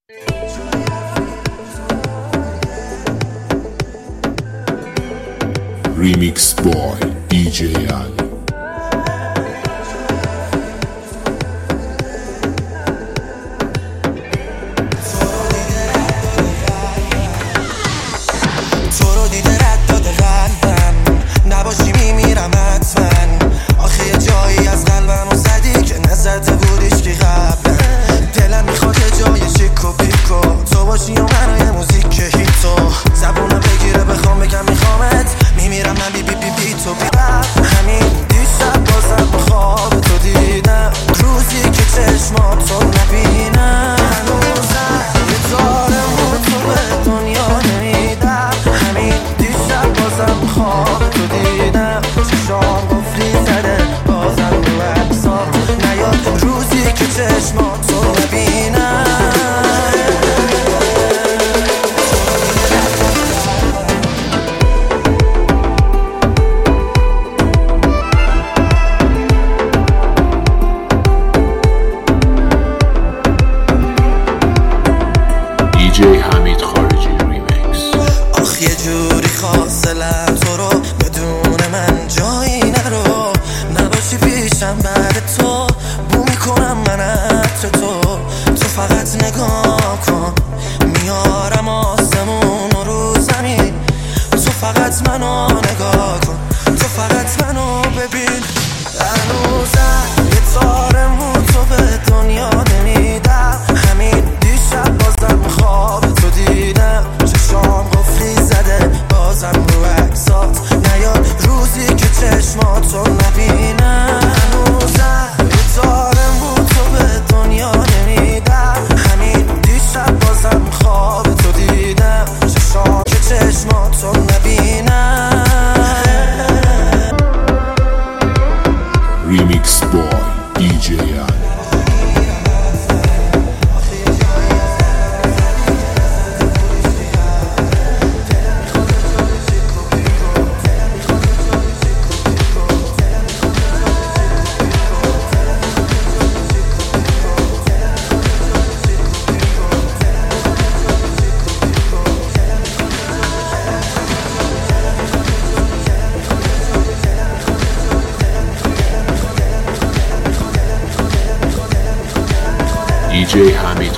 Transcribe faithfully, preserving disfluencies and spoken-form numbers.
Remix boy دی جی Ali. تو رو دیده رد داده قلبم، نباشی میمیرم حتما. آخه یه جایی از قلبم و زدی که نزده بودیش که قبلا. دلم میخواد یه جای شیک و پیکو تو باشی و منو یه موزیک که هیتو زبونم بگیره بخوام بگم میخوامت. میمیرم من بی بی بی بی تو بی همین دیشب بازم بخواب تو دیدم، روزی که چشماتو نبینم. هنوزم یه تارم بود تو به دنیا نمیدم. همین دیشب بازم بخواب تو دیدم، چشام قفلی زده بازم رو عکسات نیاد، روزی که چشماتو نبینم. دی جی حمید خارجی ریمیکس. آخ یه جوری خواستلم تو رو بدون من جایی نرو، نباشی پیشم بعد تو بو میکنم من عطر تو. تو فقط نگاه کن میارم آسمون رو زمین، تو فقط منو نگاه کن، تو فقط منو ببین. هنوزم یه تار مو تو به دنیا نمیدم. همین دیشب بازم خواب تو دیدم، چشام قفلی زده بازم رو عکسات نیاد، روزی که چشماتو نبینم. هنوزم یه تار مو تو به دنیا نمیدم. همین دیشب بازم خواب تو دیدم، چشام که چشماتو نبینم. Remix boy دی جی Ali. دی جی حمید